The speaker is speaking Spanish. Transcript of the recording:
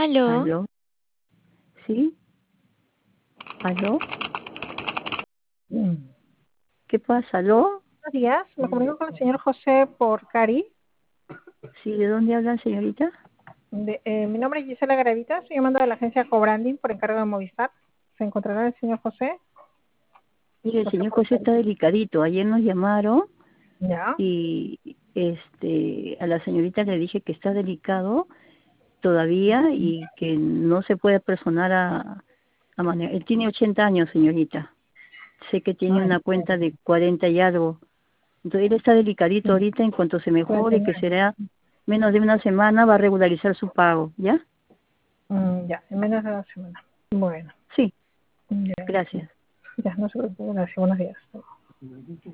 Aló, ¿Aló? ¿Sí? ¿Aló? Mm. ¿Qué pasa? ¿Aló? Buenos días, me comunico con el señor José Porcari. ¿Sí? ¿De dónde hablan, señorita? Mi nombre es Gisela Garavita, estoy llamando de la agencia Cobranding por encargo de Movistar. ¿Se encontrará el señor José? Mire, el José señor José Porcari. está delicadito. Ayer nos llamaron ¿Ya? y a la señorita le dije que está delicado todavía y que no se puede personar a manejar. Él tiene 80 años, señorita. Sé que tiene Ay, una cuenta de 40 y algo. Entonces él está delicadito ahorita. En cuanto se mejore, que será menos de una semana, va a regularizar su pago, ¿ya? Ya, en menos de una semana. Bueno, Sí, ya, gracias. ya no se preocupe, gracias, buenos días.